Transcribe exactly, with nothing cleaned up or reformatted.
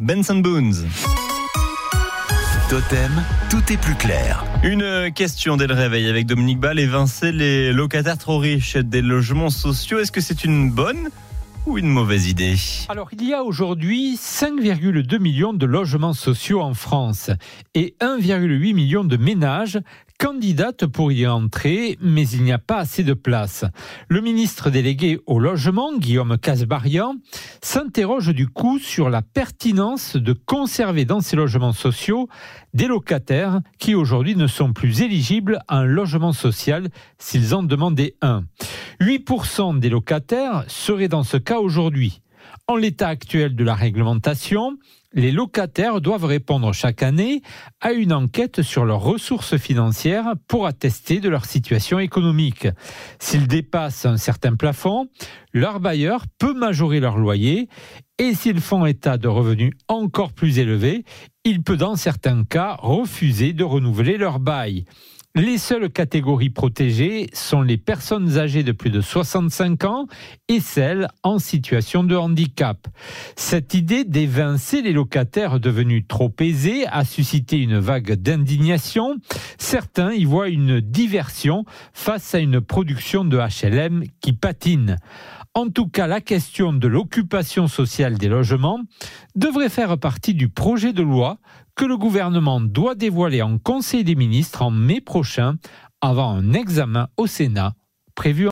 Benson Boone. Totem, tout est plus clair. Une question dès le réveil avec Dominique Ball. Évincer les locataires trop riches des logements sociaux, est-ce que c'est une bonne ou une mauvaise idée ? Alors, il y a aujourd'hui cinq virgule deux millions de logements sociaux en France et un virgule huit million de ménages candidatent pour y entrer, mais il n'y a pas assez de place. Le ministre délégué au logement, Guillaume Kasbarian, s'interroge du coup sur la pertinence de conserver dans ces logements sociaux des locataires qui aujourd'hui ne sont plus éligibles à un logement social s'ils en demandaient un. huit pour cent des locataires seraient dans ce cas aujourd'hui. En l'état actuel de la réglementation, les locataires doivent répondre chaque année à une enquête sur leurs ressources financières pour attester de leur situation économique. S'ils dépassent un certain plafond, leur bailleur peut majorer leur loyer et s'ils font état de revenus encore plus élevés, il peut dans certains cas refuser de renouveler leur bail. Les seules catégories protégées sont les personnes âgées de plus de soixante-cinq ans et celles en situation de handicap. Cette idée d'évincer les locataires devenus trop aisés a suscité une vague d'indignation. Certains y voient une diversion face à une production de H L M qui patine. En tout cas, la question de l'occupation sociale des logements devrait faire partie du projet de loi que le gouvernement doit dévoiler en Conseil des ministres en mai prochain, avant un examen au Sénat prévu en